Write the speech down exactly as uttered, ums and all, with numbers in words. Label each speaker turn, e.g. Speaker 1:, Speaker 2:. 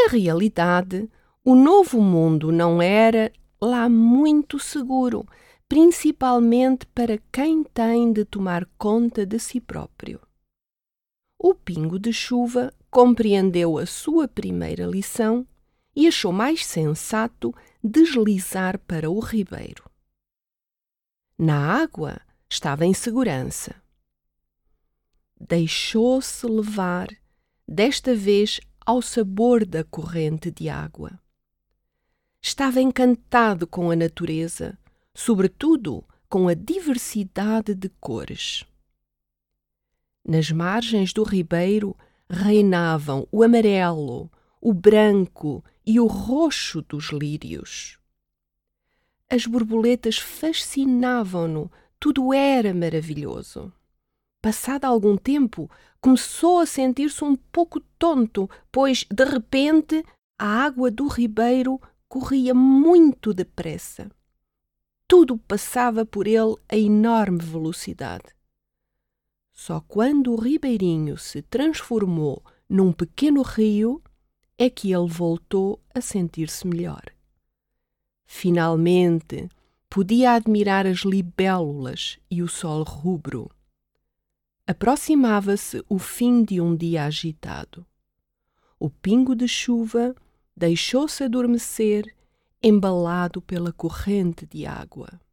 Speaker 1: Na realidade, o novo mundo não era lá muito seguro, principalmente para quem tem de tomar conta de si próprio. O pingo de chuva compreendeu a sua primeira lição e achou mais sensato deslizar para o ribeiro. Na água estava em segurança. Deixou-se levar, desta vez ao sabor da corrente de água. Estava encantado com a natureza, sobretudo com a diversidade de cores. Nas margens do ribeiro reinavam o amarelo, o branco e o roxo dos lírios. As borboletas fascinavam-no, tudo era maravilhoso. Passado algum tempo, começou a sentir-se um pouco tonto, pois, de repente, a água do ribeiro corria muito depressa. Tudo passava por ele a enorme velocidade. Só quando o ribeirinho se transformou num pequeno rio é que ele voltou a sentir-se melhor. Finalmente, podia admirar as libélulas e o sol rubro. Aproximava-se o fim de um dia agitado. O pingo de chuva deixou-se adormecer, embalado pela corrente de água.